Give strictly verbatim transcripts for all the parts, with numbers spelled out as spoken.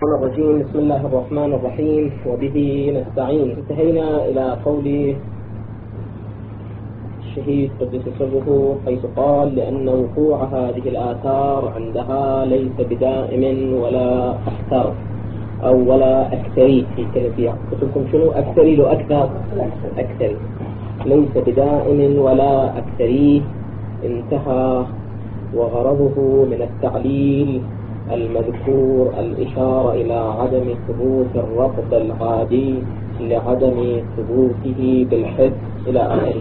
الشيطان الرجيم. بسم الله الرحمن الرحيم، وبه نستعين. انتهينا إلى قول الشهيد قدس سره حيث قال: لأن وقوع هذه الآثار عندها ليس بدائم ولا أكثر أو ولا أكثري. في كلمة كتبكم شنو أكثري لو أكثر أكثري ليس بدائم ولا أكثري. انتهى. وغرضه من التعليل المذكور الإشارة إلى عدم ثبوت الربط العادي لعدم ثبوته بالحد إلى آخره.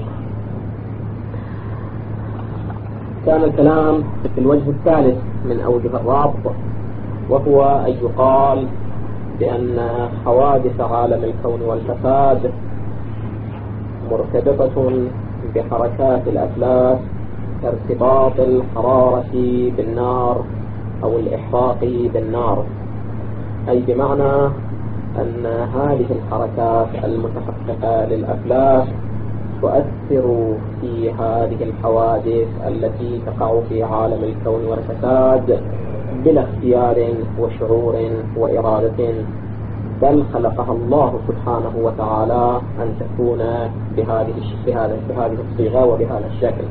كان الكلام في الوجه الثالث من أوجه الربط، وهو أن يقال بأن حوادث عالم الكون والفساد مرتبطة بحركات الأفلاك كارتباط الحرارة بالنار أو الإحراق بالنار، أي بمعنى أن هذه الحركات المتحققة للأفلاك تؤثر في هذه الحوادث التي تقع في عالم الكون والفساد بلا اختيار وشعور وإرادة، بل خلقها الله سبحانه وتعالى أن تكون بهذه بهذه الصيغة وبهذا الشكل.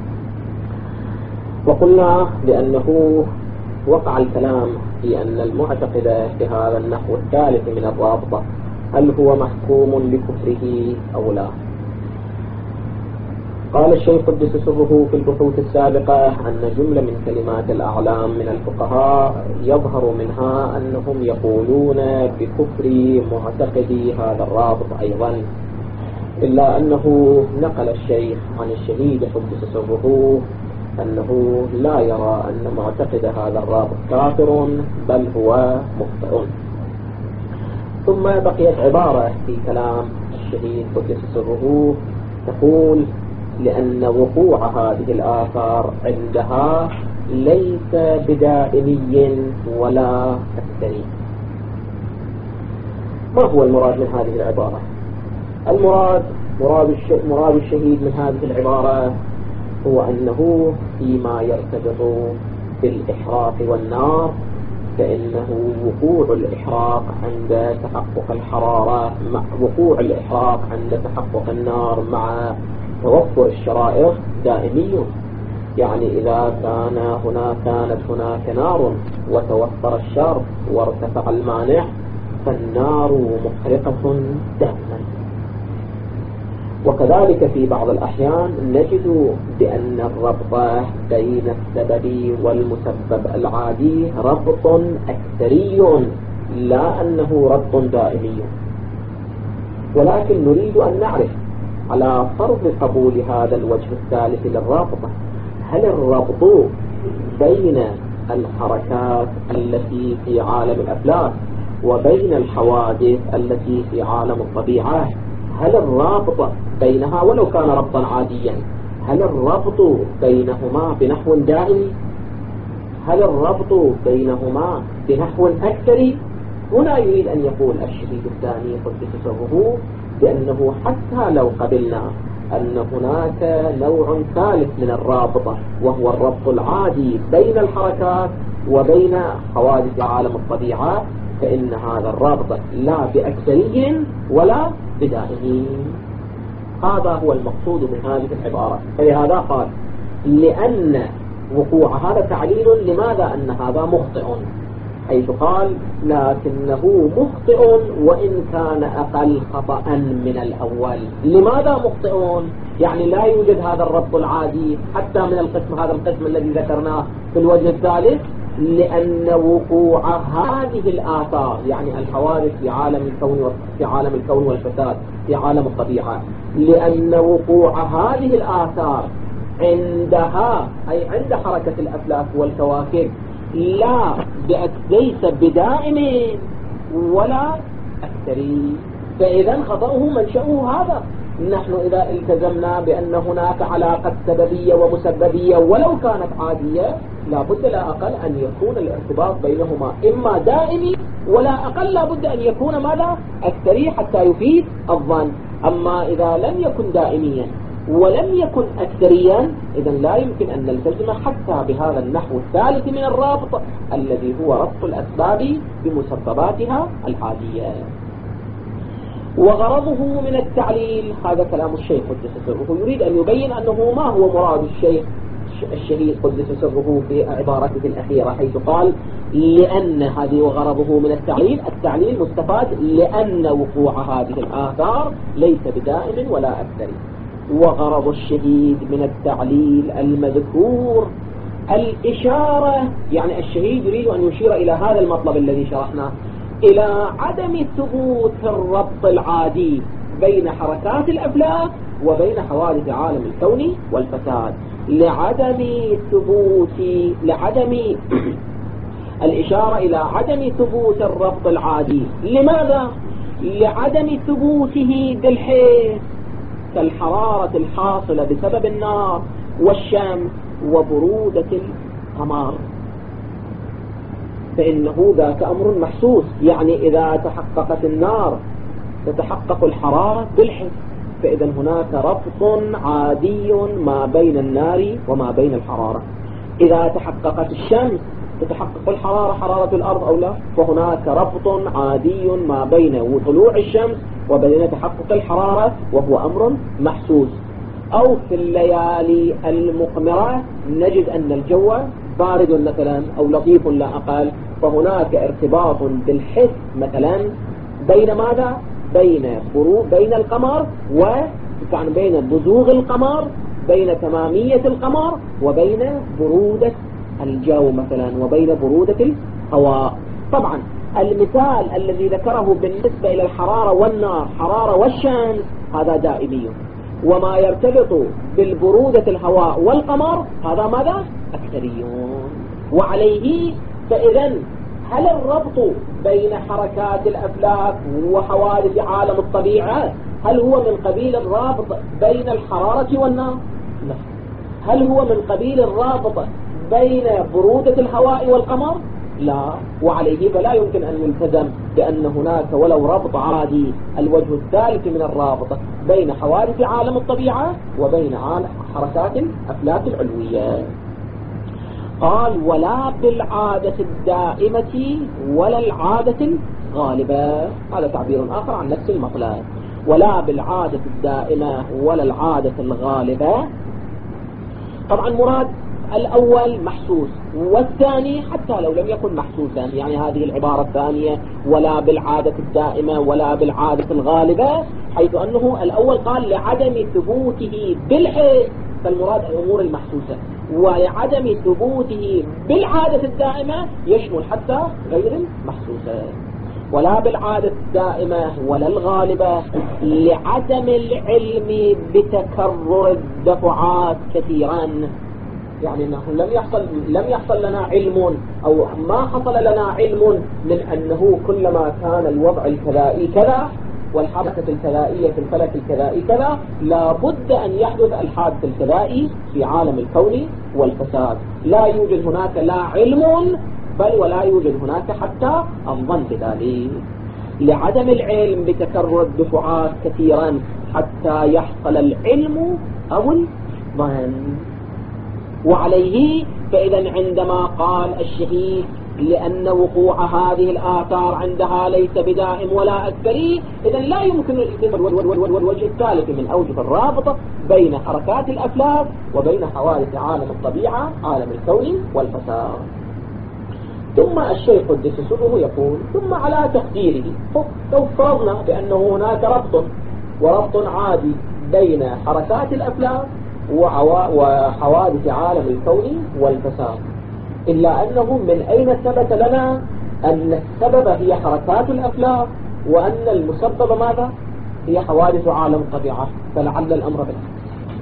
وقلنا بأنه وقع الكلام في أن المعتقد بهذا النحو الثالث من الرابطة هل هو محكوم بكفره أو لا. قال الشيخ قدس سره في البحوث السابقة أن جملة من كلمات الأعلام من الفقهاء يظهر منها أنهم يقولون بكفر معتقدي هذا الرابط أيضا، إلا أنه نقل الشيخ عن الشهيد قدس سره أنه لا يرى أن معتقد هذا الرابط كافر، بل هو مخطئ. ثم بقيت عبارة في كلام الشهيد قدس سره تقول: لأن وقوع هذه الآثار عندها ليس بدائمي ولا أكثري. ما هو المراد من هذه العبارة؟ المراد مراد, مراد الشهيد من هذه العبارة هو أنه فيما يرتبط بالإحراق والنار فإنه وقوع الإحراق عند تحقق الحرارة مع وقوع الإحراق عند تحقق النار مع توفر الشرائط دائمي. يعني إذا كان هنا كانت هناك نار وتوفر الشرط وارتفع المانع فالنار محرقة دائما. وكذلك في بعض الأحيان نجد بأن الربط بين السبب والمسبب العادي ربط أكثري، لا أنه ربط دائمي. ولكن نريد أن نعرف على فرض قبول هذا الوجه الثالث للرابطة، هل الربط بين الحركات التي في عالم الأفلاك وبين الحوادث التي في عالم الطبيعة، هل الرابط بينها ولو كان ربطا عاديا، هل الربط بينهما بنحو دائمي؟ هل الربط بينهما بنحو أكثري؟ هنا يريد أن يقول الشهيد الثاني قدس سره بأنه حتى لو قبلنا أن هناك نوع ثالث من الرابطة وهو الربط العادي بين الحركات وبين حوادث عالم الطبيعة، فإن هذا الرابط لا بأكثري ولا بدائمي. هذا هو المقصود من هذه العبارة. فلهذا قال: لأن وقوع هذا تعليل لماذا أن هذا مخطئ، حيث قال: لكنه مخطئ وإن كان أقل خطأ من الأول. لماذا مخطئ؟ يعني لا يوجد هذا الربط العادي حتى من القسم هذا القسم الذي ذكرناه في الوجه الثالث، لأن وقوع هذه الآثار يعني الحوادث في عالم الكون في عالم الكون والفساد في عالم الطبيعة، لأن وقوع هذه الآثار عندها أي عند حركة الأفلاك والكواكب لا ليس بدائم ولا أكثري، فإذا خطأه منشأه هذا. نحن إذا التزمنا بأن هناك علاقة سببية ومسببية ولو كانت عادية، لا بد لا أقل أن يكون الارتباط بينهما إما دائمي ولا أقل لا بد أن يكون ماذا أكثري حتى يفيد الظن. أما إذا لم يكن دائميا ولم يكن أكثريا، إذا لا يمكن أن نلتزم حتى بهذا النحو الثالث من الرابط الذي هو ربط الأسباب بمسبباتها العادية. وغرضه من التعليل، هذا كلام الشيخ قدس سره، يريد أن يبين أنه ما هو مراد الشيخ الشهيد قدس سره في عبارته الأخيرة، حيث قال لأن هذه وغرضه من التعليل، التعليل مستفاد لأن وقوع هذه الآثار ليس بدائم ولا أكثر. وغرض الشهيد من التعليل المذكور الإشارة، يعني الشهيد يريد أن يشير إلى هذا المطلب الذي شرحناه، إلى عدم ثبوت الربط العادي بين حركات الأفلاك وبين حوادث عالم الكون والفساد، لعدم ثبوت لعدم الإشارة إلى عدم ثبوت الربط العادي. لماذا؟ لعدم ثبوته بالحس كالحرارة الحاصلة بسبب النار والشمس وبرودة القمر، فإنه ذاك أمر محسوس. يعني إذا تحققت النار تتحقق الحرارة بالحس، فإذا هناك ربط عادي ما بين النار وما بين الحرارة. إذا تحققت الشمس تتحقق الحرارة حرارة الأرض أو لا، فهناك ربط عادي ما بين طلوع الشمس وبين تحقق الحرارة، وهو أمر محسوس. أو في الليالي المقمرة نجد أن الجو بارد مثلا أو لطيف لا أقل، فهناك ارتباط بالحس مثلا بين ماذا؟ بين برو بين القمر وكان بين بزوغ القمر، بين تمامية القمر وبين برودة الجو مثلا وبين برودة الهواء. طبعا المثال الذي ذكره بالنسبة إلى الحرارة والنار، حرارة والشمس، هذا دائمي، وما يرتبط بالبرودة الهواء والقمر هذا ماذا؟ أكثريون. وعليه فإذا هل الربط بين حركات الأفلاك وحوادث عالم الطبيعة هل هو من قبيل الرابط بين الحرارة والنار؟ لا. هل هو من قبيل الرابط بين برودة الهواء والقمر؟ لا. وعليه فلا يمكن أن يلتزم بأن هناك ولو ربط عادي. الوجه الثالث من الرابط بين حوادث عالم الطبيعة وبين حركات الأفلاك العلوية. قال ولا بالعادة الدائمة ولا العادة الغالبة، هذا تعبير آخر عن نفس المطلب. ولا بالعادة الدائمة ولا العادة الغالبة، طبعا مراد الأول محسوس، والثاني حتى لو لم يكن محسوسا، يعني هذه العبارة الثانية ولا بالعادة الدائمة ولا بالعادة الغالبة، حيث أنه الأول قال لعدم ثبوته بالحس، فالمراد الأمور المحسوسة، وعدم ثبوته بالعادة الدائمة يشمل حتى غير المحسوسة. ولا بالعادة الدائمة ولا الغالبة لعدم العلم بتكرر الدفعات كثيرا، يعني نحن لم يحصل لم يحصل لنا علم أو ما حصل لنا علم من أنه كلما كان الوضع الكذائي كذا والحركة الكذائية في الفلك الكذائي كذا لابد أن يحدث الحادث الكذائي في عالم الكون والفساد. لا يوجد هناك لا علم بل ولا يوجد هناك حتى الظن بذلك، لعدم العلم بتكرر الدفعات كثيرا حتى يحصل العلم أو الظن. وعليه فإذا عندما قال الشهيد لأن وقوع هذه الآثار عندها ليس بدائم ولا أكثري، إذا لا يمكن الوجه الثالث من أوجه الرابطة بين حركات الأفلاك وبين حوادث عالم الطبيعة عالم الكون والفساد. ثم الشيخ قدس سره يقول ثم على تقديره، لو فرضنا بأنه هناك ربط وربط عادي بين حركات الأفلاك وحوادث عالم الكون والفساد، إلا أنه من أين ثبت لنا أن السبب هي حركات الأفلاك وأن المسبب ماذا؟ هي حوادث عالم الطبيعة؟ فلعل الأمر بالعكس،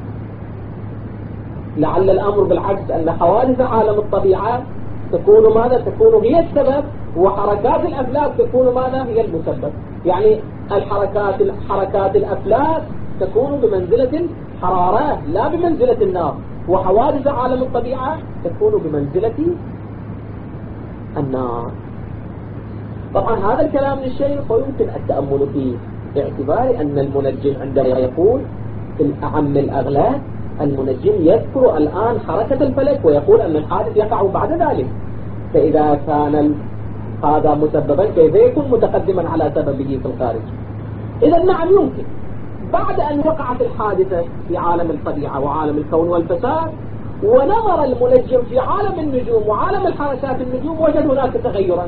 لعل الأمر بالعكس أن حوادث عالم الطبيعة تكون ماذا؟ تكون هي السبب، وحركات الأفلاك تكون ماذا؟ هي المسبب. يعني الحركات حركات الأفلاك تكون بمنزلة الحرارة لا بمنزلة النار، وحوادث عالم الطبيعة تكون بمنزلة النار. طبعا هذا الكلام للشيخ ويمكن التأمل فيه باعتبار أن المنجم عندما يقول في الأعم الأغلب المنجم يذكر الآن حركة الفلك ويقول أن الحادث يقع بعد ذلك. فإذا كان هذا مسببا كيف يكون متقدما على سببه في الخارج؟ إذا نعم يمكن بعد أن وقعت الحادثة في عالم الطبيعة وعالم الكون والفساد ونظر المنجم في عالم النجوم وعالم الحركات النجوم وجد هناك تغيرا،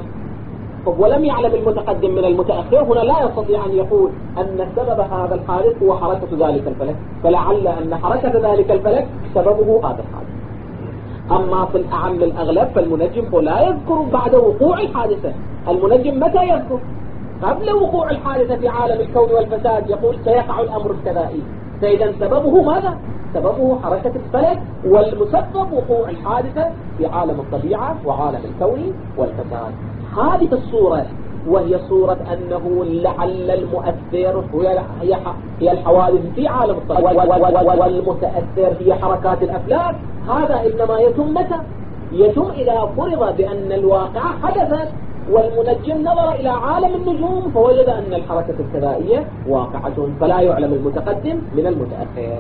ولم يعلم المتقدم من المتأخر، هنا لا يستطيع أن يقول أن سبب هذا الحادث هو حركة ذلك الفلك، فلعل أن حركة ذلك الفلك سببه هذا الحادث. أما في الأعم الأغلب فالمنجم هو لا يذكر بعد وقوع الحادثة. المنجم متى يذكر؟ قبل وقوع الحادثة في عالم الكون والفساد يقول سيقع الأمر الكذائي، فإذا سببه ماذا؟ سببه حركة الفلك، والمسبب وقوع الحادثة في عالم الطبيعة وعالم الكون والفساد. هذه الصورة وهي صورة أنه لعل المؤثر هي الحوادث في عالم الطبيعة والمتأثر هي حركات الأفلاك. هذا إنما يتم متى؟ يتم إذا فرض بأن الواقع حدثت والمنجم نظر إلى عالم النجوم فوجد أن الحركة الكذائية واقعة، فلا يعلم المتقدم من المتأخر.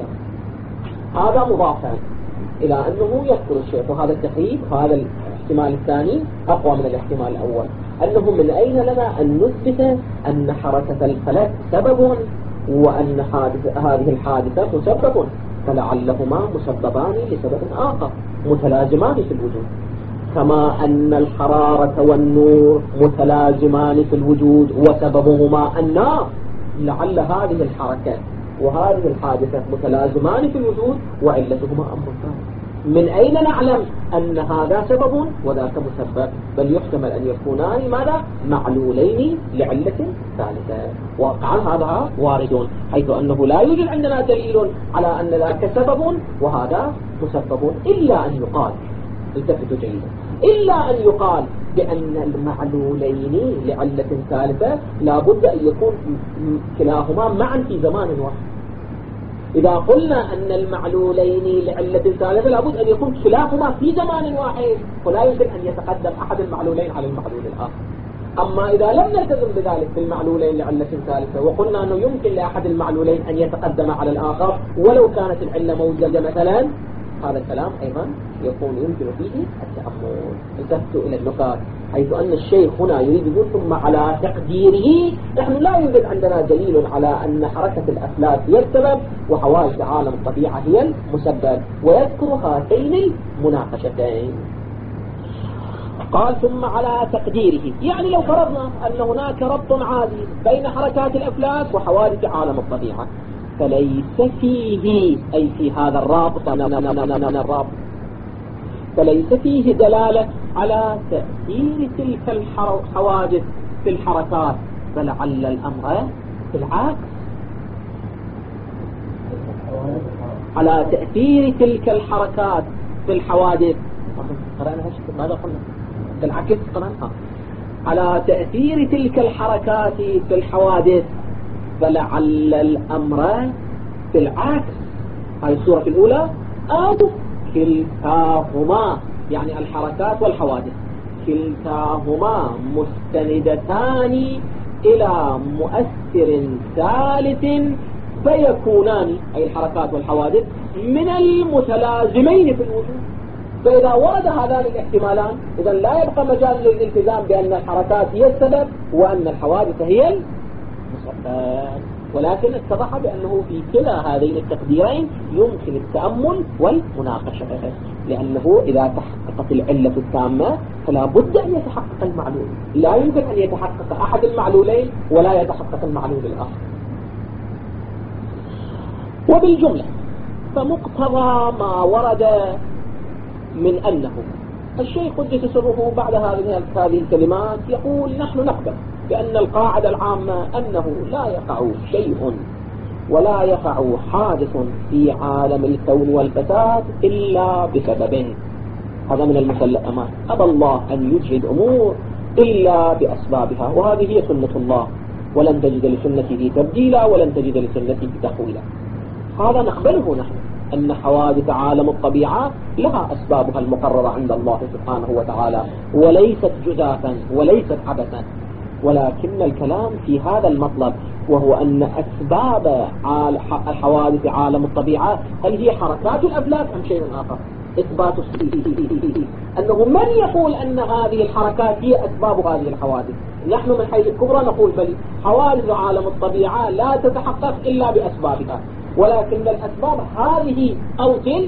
هذا مضافا إلى أنه يذكر الشيخ، وهذا التحريف هذا الاحتمال الثاني أقوى من الاحتمال الأول، أنه من أين لنا أن نثبت أن حركة الفلك سبب وأن حادث هذه الحادثة مسبب، فلعلهما مسببان لسبب آخر متلازمان في الوجود، كما أن الحرارة والنور متلازمان في الوجود وسببهما النار، لعل هذه الحركة وهذه الحادثة متلازمان في الوجود وعلتهما أمر ثاني. من أين نعلم أن هذا سبب وذاك مسبب؟ بل يحتمل أن يكونان ماذا؟ معلولين لعلة ثالثة. وقعا هذا وارد، حيث أنه لا يوجد عندنا دليل على أن ذاك سبب وهذا مسبب، إلا أن يقال، التفتوا جيدا، إلا أن يقال بأن المعلولين لعلة ثالثة لا بد أن يكون كلاهما معا في زمان واحد. إذا قلنا أن المعلولين لعلة ثالثة لابد أن يكون كلاهما في زمان واحد، ولا يمكن أن يتقدم أحد المعلولين على المعلول الآخر. أما إذا لم نلتزم بذلك في المعلولين لعلة ثالثة وقلنا أنه يمكن لأحد المعلولين أن يتقدم على الآخر ولو كانت العلة موجودة مثلا، هذا الكلام أيضا يكون يمكن فيه التأمل. التفتوا إلى النقاط، حيث أن الشيخ هنا يريد يقول ثم على تقديره، نحن لا يوجد عندنا دليل على أن حركة الأفلاك هي السبب وحوادث عالم الطبيعة هي المسبب، ويذكر هاتين المناقشتين. قال ثم على تقديره، يعني لو فرضنا أن هناك ربط عادي بين حركات الأفلاك وحوادث عالم الطبيعة، فليس فيه أي في هذا الرابط الرابط فليس فيه دلالة على تأثير تلك الحوادث في الحركات، فلعل الأمر في العكس، على تأثير تلك الحركات في الحوادث. قرأنا هالشيء ماذا قلنا؟ بالعكس قرأنا على تأثير تلك الحركات في الحوادث، فلعل الأمر في العكس. هذه الصورة الأولى، أو كلتاهما، يعني الحركات والحوادث كلتاهما مستندتان إلى مؤثر ثالث فيكونان، أي الحركات والحوادث، من المتلازمين في الوجود. فإذا ورد هذان الاحتمالان إذا لا يبقى مجال للالتزام بأن الحركات هي السبب وأن الحوادث هي المسبب، ولكن اتضح بأنه في كلا هذين التقديرين يمكن التأمل والمناقشة، لأنه إذا تحققت العلة التامة فلا بد أن يتحقق المعلول، لا يمكن أن يتحقق أحد المعلولين ولا يتحقق المعلول الآخر. وبالجملة فمقتضى ما ورد من أنه الشيخ قدس سره بعد هذه هذه الكلمات يقول نحن نقبل بأن القاعدة العامة أنه لا يقع شيء ولا يقع حادث في عالم الكون والفساد إلا بسبب، هذا من المسلمات، أبى الله أن يجري أمور إلا بأسبابها، وهذه هي سنة الله، ولن تجد لسنته تبديلا ولن تجد لسنته تحويلا. هذا نقبله نحن، أن حوادث عالم الطبيعة لها أسبابها المقررة عند الله سبحانه وتعالى، وليست جزافا وليست عبثا، ولكن الكلام في هذا المطلب وهو أن أسباب الحوادث عالم الطبيعة هل هي حركات الأفلاك أم شيء آخر؟ إثبات أنه من يقول أن هذه الحركات هي أسباب هذه الحوادث. نحن من حيث الكبرى نقول بل حوادث عالم الطبيعة لا تتحقق إلا بأسبابها، ولكن الأسباب هذه أو تلك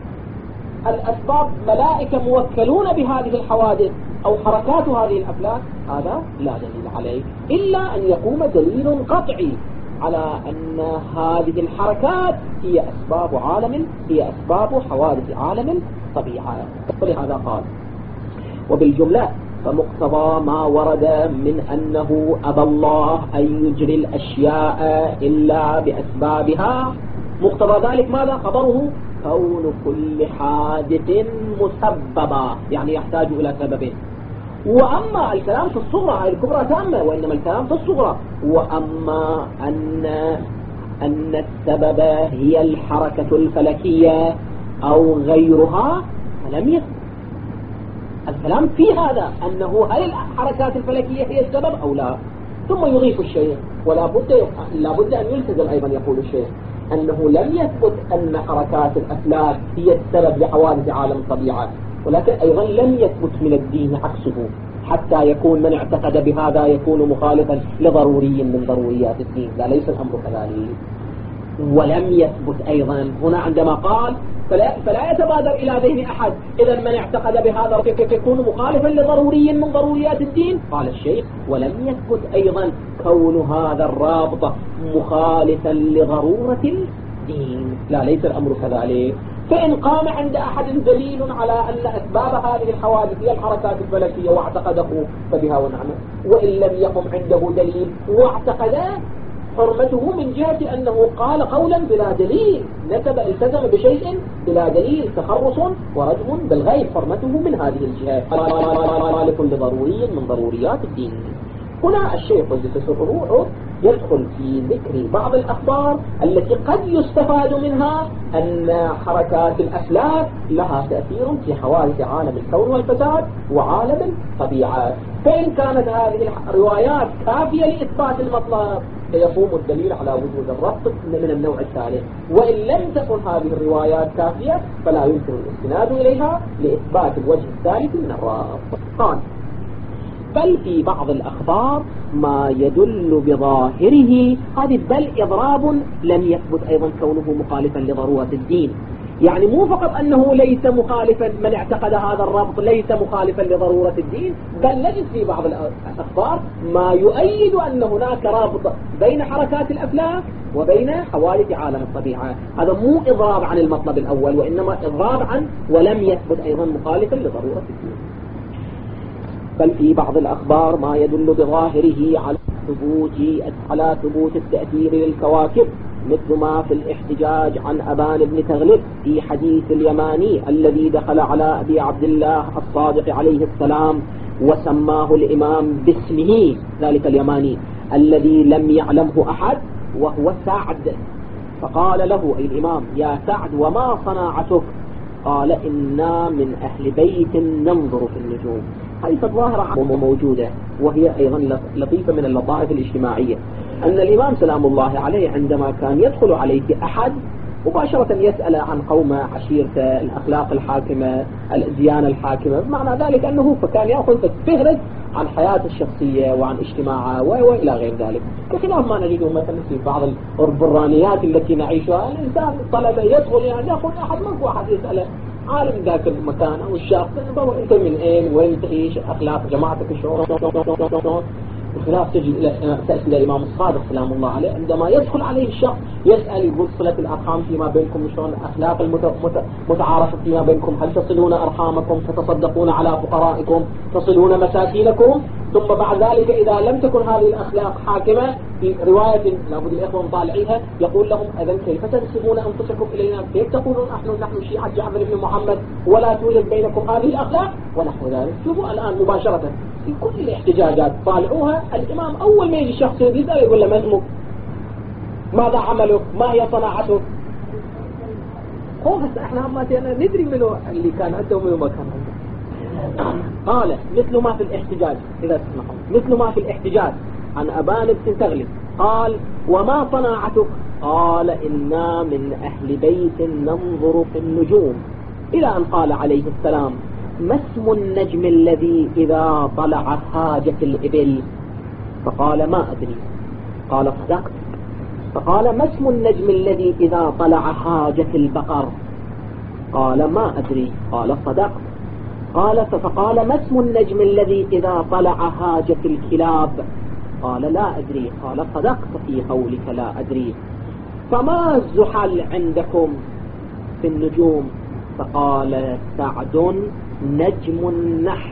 الأسباب ملائكة موكلون بهذه الحوادث أو حركات هذه الأفلاك، هذا لا دليل عليه إلا أن يقوم دليل قطعي على أن هذه الحركات هي أسباب عالم هي أسباب حوادث عالم الطبيعة. فلهذا قال وبالجملة فمقتضى ما ورد من أنه أبى الله أن يجري الأشياء إلا بأسبابها، مقتضى ذلك ماذا؟ خبره كون كل حادث مسببا، يعني يحتاج إلى سبب. وأما الكلام في الصغرى هذه الكبرى تامة، وإنما الكلام في الصغرى. وأما أن أن السبب هي الحركة الفلكية أو غيرها فلم يثبت. الكلام في هذا أنه هل الحركات الفلكية هي السبب أو لا، ثم يضيف الشيء ولا بد لا بد أن يلتزم أيضا يقول الشيء أنه لم يثبت أن حركات الأفلاك هي السبب لحوادث عالم الطبيعة، ولكن أيضا لم يثبت من الدين عكسه، حتى يكون من اعتقد بهذا يكون مخالفا لضروري من ضروريات الدين. لا، ليس الأمر كذلك. ولم يثبت أيضا هنا عندما قال فلا, فلا يتبادر إلى ذهن أحد إذا من اعتقد بهذا كيف يكون مخالفا لضروري من ضروريات الدين. قال الشيخ ولم يثبت أيضا كون هذا الرابط مخالفا لضرورة الدين. لا، ليس الأمر كذلك. فإن قام عند أحد دليل على أن أسباب هذه الحوادث هي الحركات الفلكية واعتقده فبها ونعمه، وإن لم يقم عنده دليل واعتقد حرمته من جهة أنه قال قولا بلا دليل، نسب التزم بشيء بلا دليل، تخرص ورجم بالغيب، حرمته من هذه الجهة لكل ضروري من ضروريات الدين. هنا الشيخ قدس سره يدخل في ذكر بعض الأخبار التي قد يستفاد منها أن حركات الأفلاك لها تأثير في حوادث عالم الكون والفساد وعالم الطبيعة. فإن كانت هذه الروايات كافية لإثبات المطلب فيقوم الدليل على وجود الربط من النوع الثالث، وإن لم تكن هذه الروايات كافية فلا يمكن الاستناد إليها لإثبات الوجه الثالث من الربط. قال بل في بعض الأخبار ما يدل بظاهره، هذه بل إضراب لم يثبت أيضا كونه مخالفا لضرورة الدين، يعني مو فقط أنه ليس مخالفا، من اعتقد هذا الربط ليس مخالفا لضرورة الدين، بل نجد في بعض الأخبار ما يؤيد أن هناك رابط بين حركات الأفلاك وبين حوادث عالم الطبيعة. هذا مو إضراب عن المطلب الأول، وإنما إضراب عن ولم يثبت أيضا مخالفا لضرورة الدين. بل في بعض الأخبار ما يدل بظاهره على ثبوت على ثبوت التأثير للكواكب، مثل ما في الاحتجاج عن أبان بن تغلب في حديث اليماني الذي دخل على أبي عبد الله الصادق عليه السلام وسماه الإمام باسمه، ذلك اليماني الذي لم يعلمه أحد وهو سعد، فقال له أي الإمام يا سعد وما صناعتك؟ قال إنا من أهل بيت ننظر في النجوم. هذه الظاهرة موجودة، وهي أيضا لطيفة من اللطائف الاجتماعية، أن الإمام سلام الله عليه عندما كان يدخل عليه أحد مباشرة يسأل عن قومه، عشيرته، الأخلاق الحاكمة، الديانة الحاكمة، بمعنى ذلك أنه فكان يأخذ فهرس عن حياته الشخصية وعن اجتماعه وإلى غير ذلك، بخلاف ما نجده مثلا في بعض البرانيات التي نعيشها. الإنسان الطلبة يدخل يعني يأخذ أحد منك واحد يسأله عالم ذاك المكان أو الشخص أنت من أين وين تعيش، أخلاق جماعتك شلون، بخلاف تجد إلى تأتي الإمام الصادق سلام الله عليه عندما يدخل عليه الشخص يسأل يقول صلة الأرحام فيما بينكم شلون، أخلاق المتعارفة فيما بينكم، هل تصلون أرحامكم، تتصدقون على فقرائكم، تصلون مساكينكم. ثم بعد ذلك إذا لم تكن هذه الأخلاق حاكمة في رواية لابد الإخوة مطالعيها يقول لهم إذن كيف تنسبون أنفسكم إلينا، كيف تقولون نحن نحن شيعة جعفر بن محمد ولا توجد بينكم هذه الأخلاق ونحو ذلك. شوفوا الآن مباشرة في كل الاحتجاجات طالعوها، الإمام أول ما يجي الشخص يسأل يقول له ما اسمك، ماذا عملك، ما هي صناعتك. هو هسه احنا ما ندري منه اللي كان عنده ومنه ما كان عنده. قال مثل ما في الاحتجاج، إذا تسمحون، مثل ما في الاحتجاج عن أبان بن تغلب قال وما صناعتك؟ قال إنا من أهل بيت ننظر في النجوم، إلى أن قال عليه السلام ما اسم النجم الذي إذا طلع هاجت الإبل؟ فقال ما أدري. قال صدقت. فقال ما اسم النجم الذي إذا طلع هاجت البقر؟ قال ما أدري. قال صدقت. قال فقال ما اسم النجم الذي إذا طلع هاجت الكلاب؟ قال لا أدري. قال صدقت في قولك لا أدري. فما الزحل عندكم في النجوم؟ فقال سعد نجم النحس.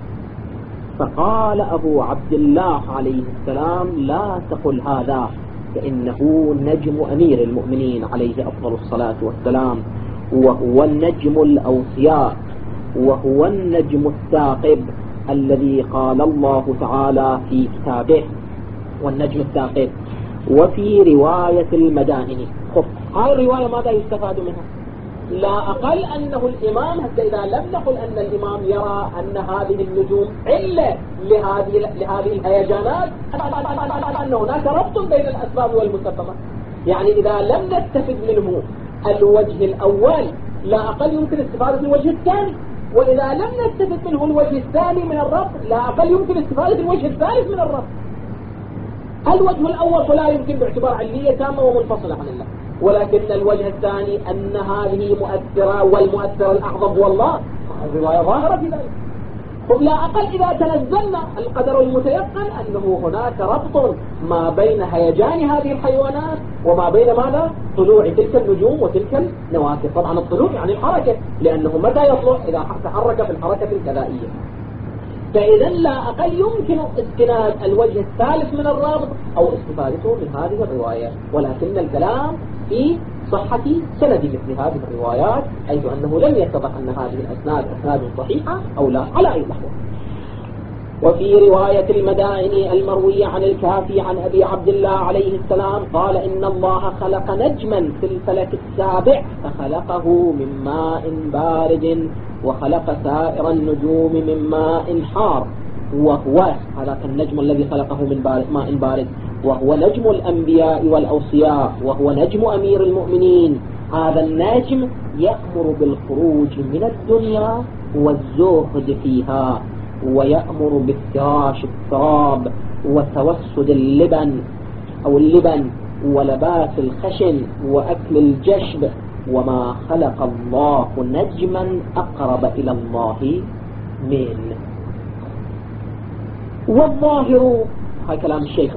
فقال أبو عبد الله عليه السلام لا تقل هذا، فإنه نجم أمير المؤمنين عليه أفضل الصلاة والسلام، وهو النجم الأوصياء، وهو النجم الثاقب الذي قال الله تعالى في كتابه والنجم الثاقب. وفي رواية المدائن، خب هاي الرواية ماذا يستفاد منها؟ لا أقل أنه الإمام، حتى إذا لم نقل أن الإمام يرى أن هذه النجوم علة لهذه لهذه الهيجانات، أن هناك ربط بين الأسباب والمسببات. يعني إذا لم نستفد منه الوجه الأول لا أقل يمكن استفادة الوجه الثاني، وإذا لم نستفد منه الوجه الثاني من الربط لا أقل يمكن استفادة الوجه الثالث من الربط. الوجه الأول فلا يمكن باعتبار علية تامة ومنفصلة عن الله، ولكن الوجه الثاني أن هذه مؤثرة، والمؤثر الأعظم هو الله، الرواية ظاهرة في ذلك. لا أقل إذا تنزلنا القدر المتيقن أنه هناك ربط ما بين هيجان هذه الحيوانات وما بين ماذا؟ طلوع تلك النجوم وتلك النواكب. طبعا الطلوع يعني الحركة، لأنه متى يطلع؟ إذا تحرك في الحركة الكذائية. فإذا لا أقل يمكن استناد الوجه الثالث من الرابط أو استفادته من هذه الروايات، ولكن الكلام في صحة سند مثل هذه الروايات، حيث أنه لم يتضح أن هذه الأسناد أسناد صحيحة أو لا على أي لحظة. وفي رواية المدائن المروية عن الكافي عن أبي عبد الله عليه السلام قال إن الله خلق نجما في الفلك السابع فخلقه من ماء بارد وخلق سائر النجوم من ماء حار، وهو هذا النجم الذي خلقه من ماء بارد وهو نجم الأنبياء والأوصياء، وهو نجم أمير المؤمنين. هذا النجم يأمر بالخروج من الدنيا والزهد فيها، ويأمر بافتراش التراب وتوسد اللبن أو اللبن ولباس الخشن وأكل الجشب، وما خلق الله نجما أقرب إلى الله منه. والظاهر هاي كلام الشيخ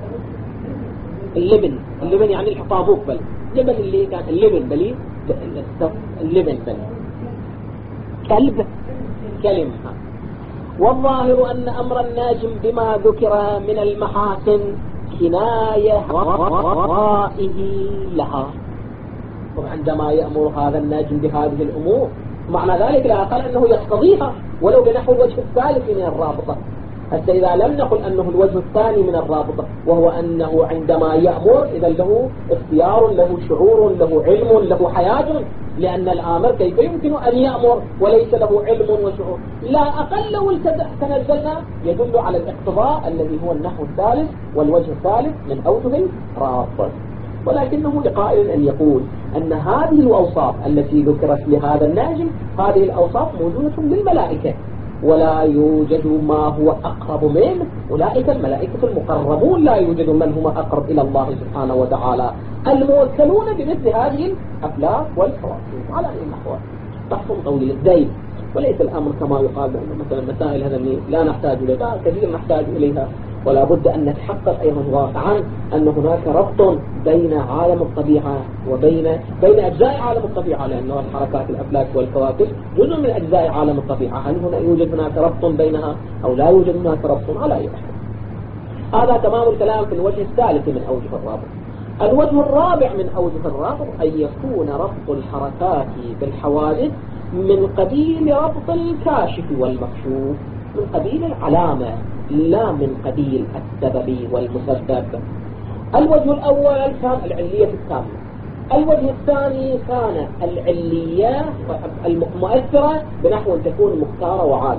اللبن اللبن يعني الحطابوك، بل اللبن اللي كان اللبن بلي اللبن بل كلب كلمة. والظاهر أن أمر الناجم بما ذكر من المحاسن كناية رائه لها، وعندما يأمر هذا الناجم بهذه الأمور معنى ذلك لا أقل أنه يقتضيها ولو بنحو الوجه الثالث من الرابطة. حتى إذا لم نقل أنه الوجه الثاني من الرابطة، وهو أنه عندما يأمر إذا له اختيار، له شعور، له علم، له حياة، لأن الآمر كيف يمكن أن يأمر وليس له علم وشعور؟ لا أقل لو تنزلنا يدل على الاقتضاء الذي هو النحو الثالث والوجه الثالث من أوجه الرابطة. ولكنه لقائل أن يقول أن هذه الأوصاف التي ذكرت لهذا الناجم هذه الأوصاف موجودة للملائكة، ولا يوجد ما هو أقرب منه. أولئك الملائكة المقربون لا يوجد من هم أقرب إلى الله سبحانه وتعالى، الموكلون بمثل هذه الأفلاك والفواكه. على أي نحو بحث طويل الزيد، وليس الأمر كما يقال مثلا مسائل هذا لا نحتاج إليها، كثير نحتاج إليها، ولا بد أن نتحقق أيضا واقعا أن هناك ربط بين عالم الطبيعة وبين بين أجزاء عالم الطبيعة، لأنه الحركات الأفلاك والكواكب جزء من أجزاء عالم الطبيعة. هل هنا يوجد هناك ربط بينها أو لا يوجد هناك ربط؟ على أي حال هذا تمام الكلام في الوجه الثالث من أوجه الرابط. الوجه الرابع من أوجه الرابط أن يكون ربط الحركات بالحوادث من قبيل ربط الكاشف والمكشوف، من قبيل العلامة لا من قبيل السبب والمسبب. الوجه الأول كان العلية التامة، الوجه الثاني كان العلية المؤثرة بنحو أن تكون مختارة وعالمة.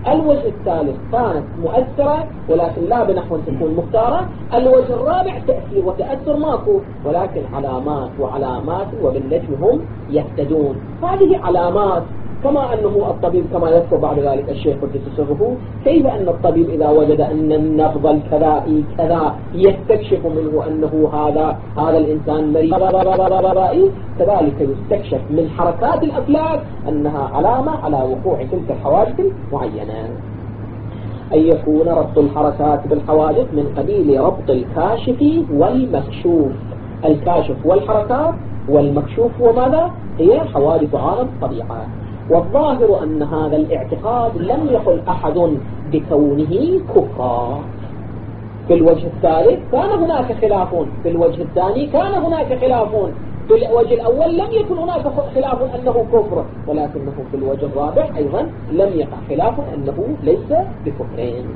الوجه الثالث كانت مؤثرة ولكن لا بنحو تكون مختارة. الوجه الرابع تأثير وتأثر ماكو ولكن علامات وعلامات وبالنجم هم يهتدون. هذه علامات كما أنه الطبيب كما يذكر بعد ذلك الشيخ قدس سره كيف أن الطبيب إذا وجد أن النبض الكذائي كذا يستكشف منه أنه هذا هذا الإنسان مريض، كذلك يستكشف من حركات الأفلاك أنها علامة على وقوع تلك الحوادث المعينة. أن يكون ربط الحركات بالحوادث من قبيل ربط الكاشف والمكشوف. الكاشف والحركات والمكشوف وماذا هي حوادث عالم الطبيعة. والظاهر أن هذا الاعتقاد لم يقل أحد بكونه كفرا. في الوجه الثالث كان هناك خلاف، في الوجه الثاني كان هناك خلاف، في الوجه الأول لم يكن هناك خلاف أنه كفر، ولكنه في الوجه الرابع أيضا لم يقع خلاف أنه ليس بكفرين.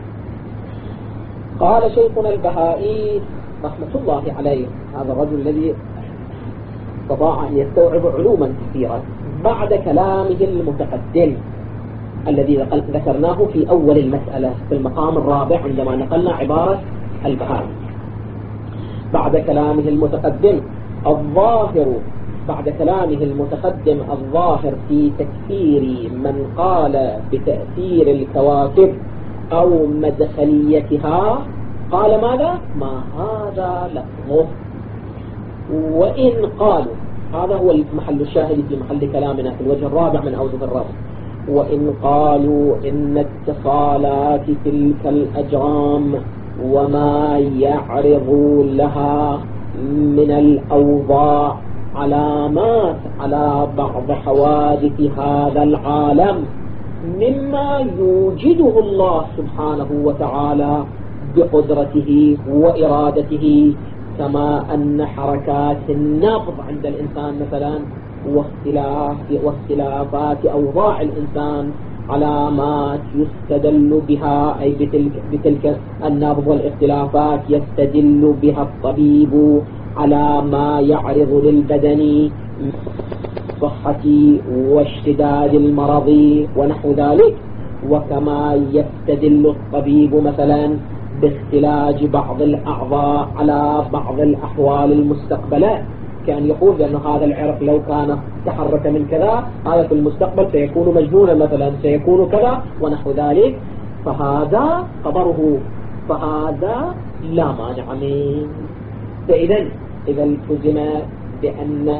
قال شيخنا البهائي رحمة الله عليه، هذا الرجل الذي استطاع أن يستوعب علوما كثيرة بعد كلامه المتقدم الذي ذكرناه في أول المسألة في المقام الرابع عندما نقلنا عبارة البهائي. بعد كلامه المتقدم الظاهر بعد كلامه المتقدم الظاهر في تكفير من قال بتأثير الكواكب أو مدخليتها، قال ماذا؟ ما هذا لفظه. وإن قالوا، هذا هو المحل الشاهد في محل كلامنا في الوجه الرابع من أوجه الرابع، وإن قالوا إن اتصالات تلك الأجرام وما يعرض لها من الأوضاع علامات على بعض حوادث هذا العالم مما يوجده الله سبحانه وتعالى بقدرته وإرادته، كما أن حركات النبض عند الإنسان مثلا واختلاف واختلافات أوضاع الإنسان علامات يستدل بها، أي بتلك, بتلك النبض والاختلافات يستدل بها الطبيب على ما يعرض للبدن من صحة واشتداد المرض ونحو ذلك. وكما يستدل الطبيب مثلا باختلاج بعض الأعضاء على بعض الأحوال المستقبلة، كان يقول بأن هذا العرق لو كان تحرك من كذا هذا في المستقبل سيكون مجنونا مثلا، سيكون كذا ونحو ذلك، فهذا قدره، فهذا لا مانع منه. فإذا إذا التزم بأن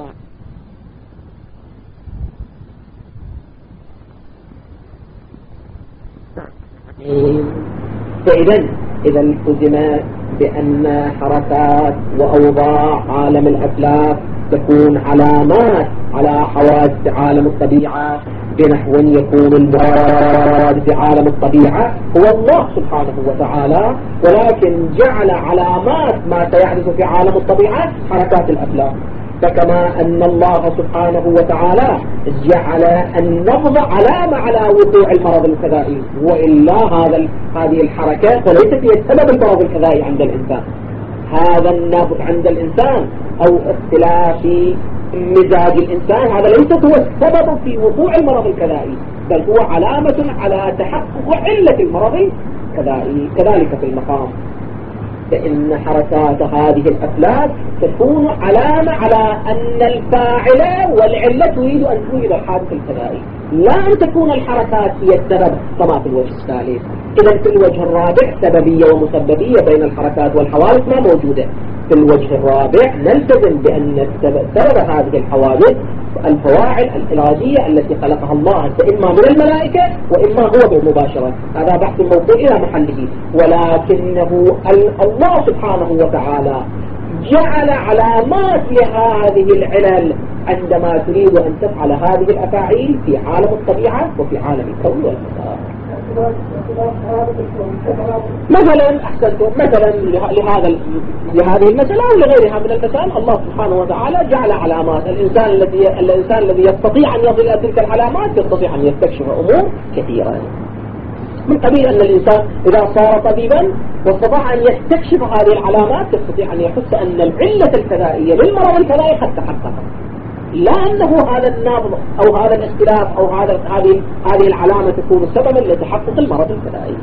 فإذا إذا التزم بأن حركات وأوضاع عالم الأفلاك تكون علامات على حوادث عالم الطبيعة بنحو يكون المراد في عالم الطبيعة هو الله سبحانه وتعالى، ولكن جعل علامات ما سيحدث في عالم الطبيعة حركات الأفلاك. فكما أن الله سبحانه وتعالى جعل النبض علامة على وقوع المرض الكذائي، وإلا هذا هذه الحركة وليست هي سبب المرض الكذائي عند الإنسان. هذا النبض عند الإنسان أو اختلاف مزاج الإنسان هذا ليس هو السبب في وقوع المرض الكذائي، بل هو علامة على تحقق علة المرض الكذائي. كذلك في المقام، فإن حركات هذه الأفلاك تكون علامة على أن الفاعل والعلة تريد أن توجد الحادث الكذائي، لا أن تكون الحركات هي السبب كما في الوجه الثالث. إذا في الوجه الرابع سببية ومسببية بين الحركات والحوادث ما موجودة. في الوجه الرابع نلتزم بأن سبب هذه الحوادث الفواعل الإرادية التي خلقها الله إما من الملائكة وإما هو بالمباشرة. هذا بحث الموضوع إلى محله، ولكنه الله سبحانه وتعالى جعل علامات لهذه العلل عندما تريد أن تفعل هذه الأفاعيل في عالم الطبيعة وفي عالم الكون والفضاء. مثلا أحسنتم مثلا لهذا لهذه المسألة ولغيرها من المسائل، الله سبحانه وتعالى جعل علامات. الإنسان الذي الإنسان الذي يستطيع أن يصل إلى تلك العلامات يستطيع أن يستكشف أمور كثيرة، من قبيل أن الإنسان إذا صار طبيبا واستطاع أن يستكشف هذه العلامات يستطيع أن يحس أن العلة الكذائية للمرض الكذائي قد تحققت، لا أنه هذا النبض أو هذا الاختلاف أو هذا هذه هذه العلامة تكون سببا لتحقق المرض الابتدائي.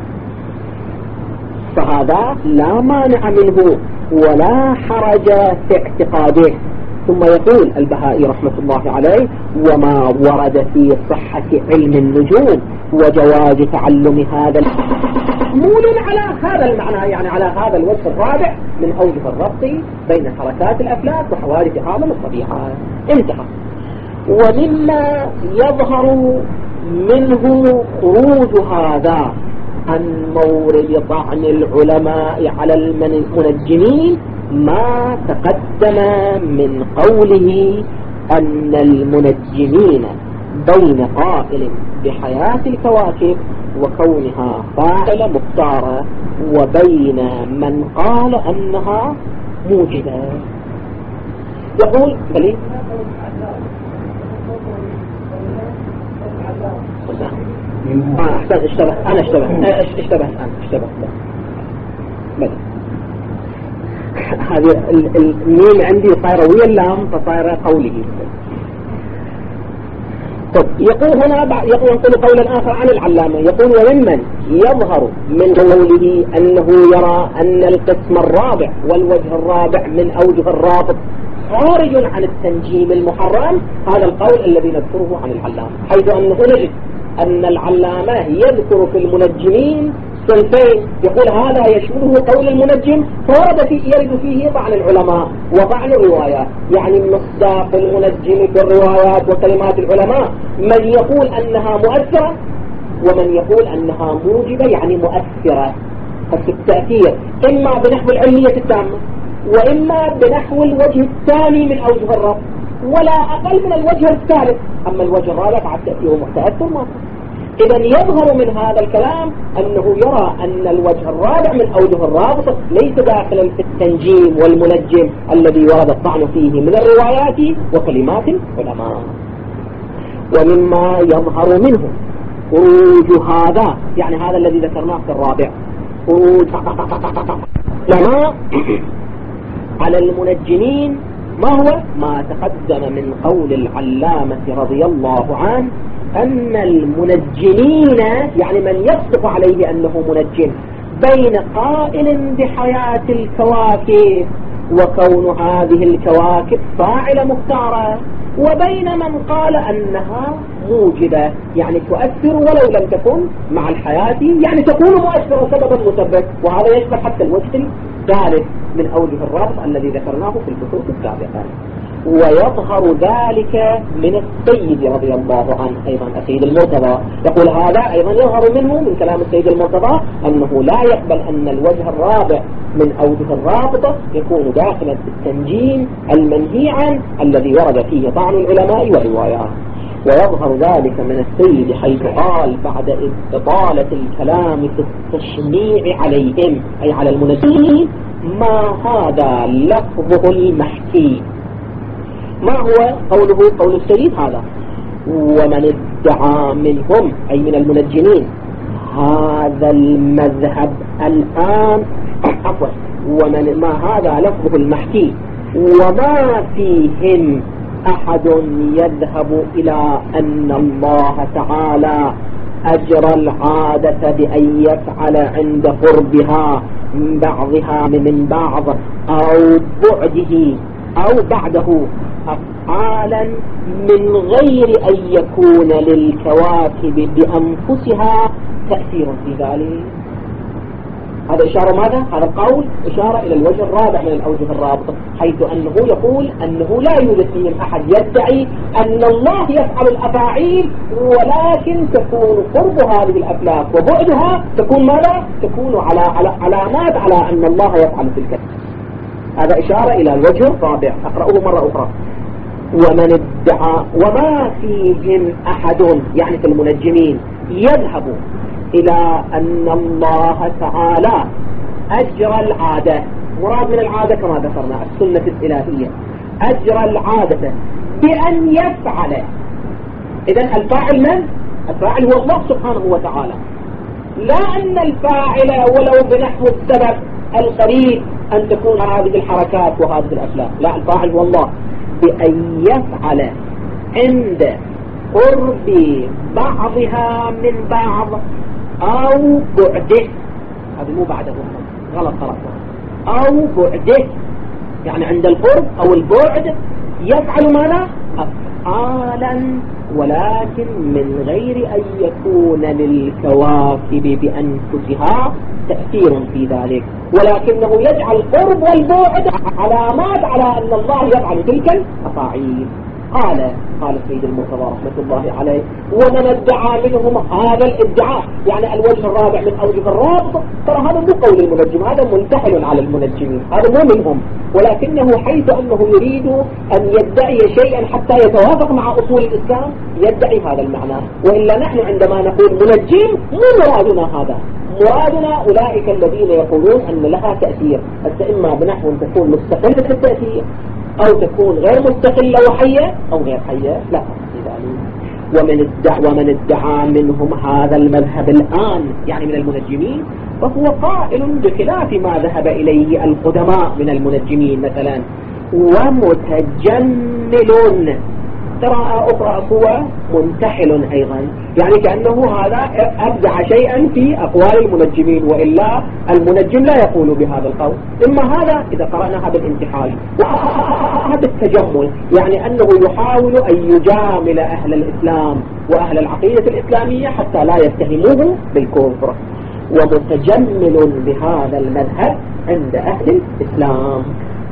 فهذا لا مانع منه ولا حرج في اعتقاده. ثم يقول البهائي رحمة الله عليه: وما ورد في صحة علم النجوم وجواز تعلم هذا محمول على هذا المعنى، يعني على هذا الوجه الرابع من أوجه الربط بين حركات الأفلاك وحوادث عالم الطبيعة. انتهى. ومما يظهر منه خروج هذا عن مورد طعن العلماء على المنجمين ما تقدم من قوله أن المنجمين بين قائل بحياة الكواكب وكونها فاعلة مختارة وبين من قال أنها موجبة. يقول بلي آه أحسن اشتبه أنا اشتبه اشتبه أنا اشتبه بلي هذه الميم عندي صايرة ويا اللام فصايرة قوله. طب يقول هنا يقول ينقل قولا آخر عن العلامة، يقول: وممن يظهر من قوله أنه يرى أن القسم الرابع والوجه الرابع من أوجه الرابط خارج عن التنجيم المحرم، هذا القول الذي نذكره عن العلامة، حيث أنه نجد أن العلامة يذكر في المنجمين صنفين، يقول هذا يشمله قول المنجم فورد في يرد فيه طعن العلماء وطعن الروايات، يعني مصداق المنجم في الروايات وكلمات العلماء من يقول أنها مؤثرة ومن يقول أنها موجبة يعني مؤثرة في التأثير، إما بنحو العلمية التامة وإما بنحو الوجه الثاني من أوجه الرب ولا أقل من الوجه الثالث. أما الوجه الرابع فعد تأثيره متأثر ما. إذا يظهر من هذا الكلام أنه يرى أن الوجه الرابع من أوجه الرابط ليس داخلا في التنجيم والمنجم الذي ورد الطعن فيه من الروايات وكلمات العلماء. ومما يظهر منه خروج هذا، يعني هذا الذي ذكرناه في الرابع، خروج لما على المنجمين ما هو ما تقدم من قول العلامة رضي الله عنه أن المنجمين يعني من يصدق عليه أنه منجم بين قائل بحياة الكواكب وكون هذه الكواكب فاعلة مختارة وبين من قال أنها موجبة يعني تؤثر ولو لم تكن مع الحياة، يعني تكون مؤثرة سببا مسبب، وهذا يشمل حتى الوجه الثالث من أوجه الرابط الذي ذكرناه في الفصول السابقة. ويظهر ذلك من السيد رضي الله عنه أيضا السيد المرتضى، يقول هذا أيضا يظهر منه من كلام السيد المرتضى أنه لا يقبل أن الوجه الرابع من أوجه الرابطة يكون داخلا في التنجيم المنهي عنه الذي ورد فيه طعن العلماء والروايات. ويظهر ذلك من السيد حيث قال بعد إطالة الكلام في التشنيع عليهم أي على المنجمين: ما هذا لفظه المحكي. ما هو قوله قول السيد هذا؟ ومن ادعى منهم أي من المنجمين هذا المذهب الآن عفوا ومن ما هذا لفظه المحكي وما فيهم أحد يذهب إلى أن الله تعالى أجرى العادة بأن يفعل عند قربها من بعضها من بعض أو بعده أو بعده أفعالا من غير أن يكون للكواكب بأنفسها تأثير في ذلك. هذا إشارة ماذا؟ هذا القول إشارة إلى الوجه الرابع من الأوجه الرابطة، حيث أنه يقول أنه لا يوجد فيهم أحد يدعي أن الله يفعل الأفاعيل ولكن تكون قرب هذه الأفلاك وبعدها تكون ماذا؟ تكون على, على علامات على أن الله يفعل تلك. هذا إشارة إلى الوجه الرابع. أقرأه مرة أخرى: ومن ادعى وما فيهم أحد يعني في المنجمين يذهب إلى أن الله تعالى أجرى العادة، مراد من العادة كما ذكرنا السنة الإلهية، أجرى العادة بأن يفعل. إذن الفاعل من؟ الفاعل هو الله سبحانه وتعالى، لا أن الفاعل ولو بنحو السبب القريب أن تكون هذه الحركات وهذه الأفلام، لا، الفاعل هو الله بأن يفعل عند قرب بعضها من بعض أو بعده، هذا مو بعده غلط طرفه، أو بعده يعني عند القرب أو البعد يفعل ماذا؟ أفعالا، ولكن من غير أن يكون للكواكب بأنفسها تأثير في ذلك، ولكنه يجعل القرب والبعد علامات على أن الله يفعل تلك الأفاعيل. قال قال السيد المرتضى رحمة الله عليه: ومن ادعى منهم هذا الادعاء، يعني الوجه الرابع من أوجه الرابط، ترى هذا مو قول المنجم، هذا منتحل على المنجمين، هذا مو منهم، ولكنه حيث أنه يريد أن يدعي شيئا حتى يتوافق مع أصول الإسلام يدعي هذا المعنى. وإلا نحن عندما نقول منجم مو مرادنا هذا، مرادنا أولئك الذين يقولون أن لها تأثير، إما بنحو تكون مستقلة التأثير أو تكون غير مستقلة وحية أو غير حية، لا يعني. ومن ادعى ومن ادعى منهم هذا المذهب الآن يعني من المنجمين فهو قائل بخلاف ما ذهب إليه القدماء من المنجمين مثلا، ومتجمل، ترى أخرى هو منتحل أيضا، يعني كأنه هذا أبدع شيئا في أقوال المنجمين، وإلا المنجم لا يقول بهذا القول. إما هذا إذا قرأنا هذا الانتحال، وهذا التجمل يعني أنه يحاول أن يجامل أهل الإسلام وأهل العقيدة الإسلامية حتى لا يتهموه بالكفر، ومتجمل بهذا المذهب عند أهل الإسلام.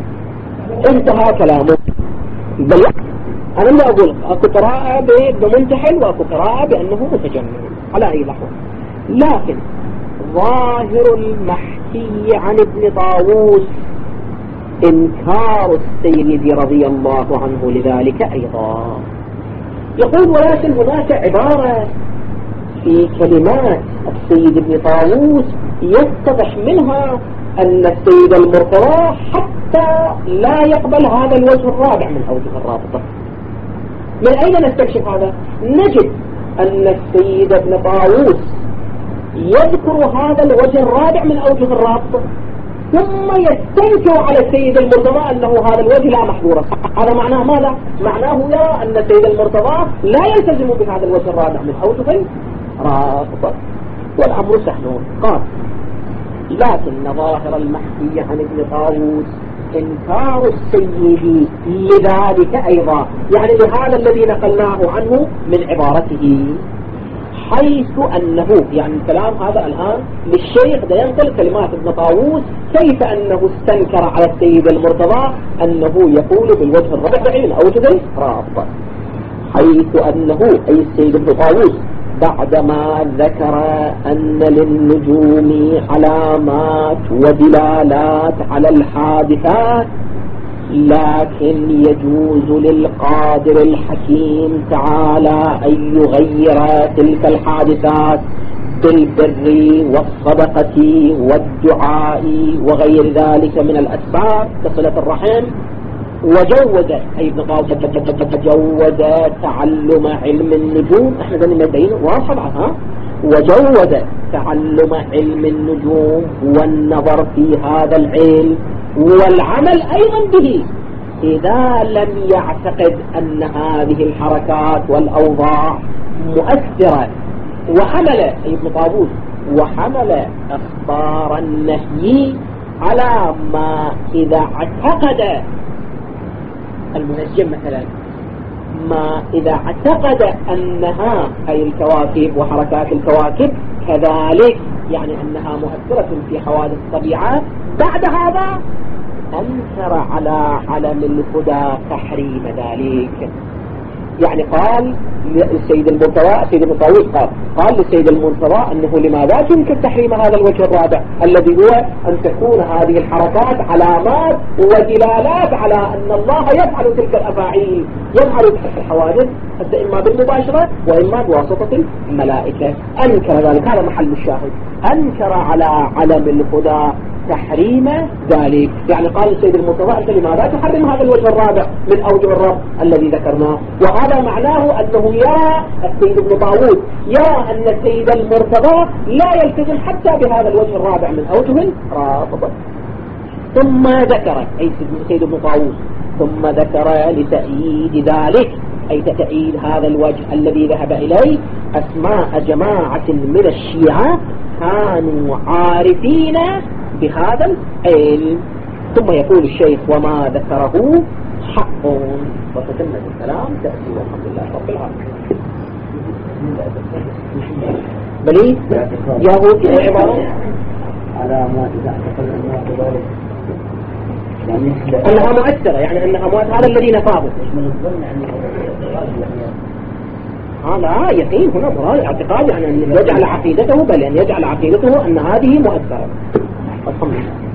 انتهى كلامه. بل أنا لا أقول أكو قراءة بمنتحل وأكو قراءة بأنه متجمل على أي لحظة، لكن ظاهر المحكي عن ابن طاووس إنكار السيد رضي الله عنه لذلك أيضا. يقول: ولكن هناك عبارة في كلمات السيد ابن طاووس يتضح منها أن السيد المرتضى حتى لا يقبل هذا الوجه الرابع من أوجه الرابطة. من أين نستكشف هذا؟ نجد أن السيد ابن طاووس يذكر هذا الوجه الرابع من أوجه الرابطة، ثم يستنكر على السيد المرتضى أنه هذا الوجه لا محظورة. هذا معناه ماذا؟ معناه يرى أن السيد المرتضى لا يلتزم بهذا الوجه الرابع من أوجه الرابطة، والأمر سهل. قال: لكن ظاهر المحكي عن ابن طاووس إنكار السيد لذلك أيضا، يعني لهذا الذي نقلناه عنه من عبارته، حيث أنه يعني الكلام هذا الآن للشيخ ده ينقل كلمات ابن طاووس كيف أنه استنكر على السيد المرتضى أنه يقول بالوجه الرابع من أوجه الرابطة، حيث أنه أي السيد ابن طاووس بعدما ذكر أن للنجوم علامات ودلالات على الحادثات، لكن يجوز للقادر الحكيم تعالى أن يغير تلك الحادثات بالبر والصدقة والدعاء وغير ذلك من الأسباب كصلة الرحم. وجوز أي ابن طاووس جوز تعلم علم النجوم، احنا ذا المدين واضح ها، وجوز تعلم علم النجوم والنظر في هذا العلم والعمل أيضا به إذا لم يعتقد أن هذه الحركات والأوضاع مؤثرة. وحمل أي ابن طاووس وحمل أخبار النهي على ما إذا اعتقد المنجم مثلا، ما إذا اعتقد أنها أي الكواكب وحركات الكواكب كذلك يعني أنها مؤثرة في حوادث الطبيعة، بعد هذا أنكر على علم الهدى تحريم ذلك. يعني قال للسيد المرتضى، السيد ابن طاووس قال قال للسيد المرتضى أنه لماذا تنكر تحريم هذا الوجه الرابع الذي هو أن تكون هذه الحركات علامات ودلالات على أن الله يفعل تلك الأفاعيل، يفعل تلك الحوادث حتى إما بالمباشرة وإما بواسطة الملائكة. أنكر ذلك، هذا محل الشاهد، أنكر على علم الهدى تحريم ذلك. يعني قال السيد المرتضى أنت لماذا تحرم هذا الوجه الرابع من أوجه الرب الذي ذكرناه؟ وهذا معناه أنه يرى السيد ابن طاووس يرى أن السيد المرتضى لا يلتزم حتى بهذا الوجه الرابع من أوجه الرابطة. ثم ذكر أي السيد ابن طاووس ثم ذكر لتأييد ذلك أي تأييد هذا الوجه الذي ذهب إليه أسماء جماعة من الشيعة كانوا عارفين بهذا العلم. ثم يقول الشيخ وما ذكره حق، وتتمة الكلام تأتي والحمد لله رب العالمين. بلي جاءوا إلى عبارة على ما إذا اعتقد أنها كذلك يعني أنها مؤثرة، يعني أنها مؤثرة، هذا الذي نفاضه هذا يقين هنا مراد اعتقاد، يعني أن يجعل عقيدته بل أن يجعل عقيدته أن هذه مؤثرة. الحمد لله.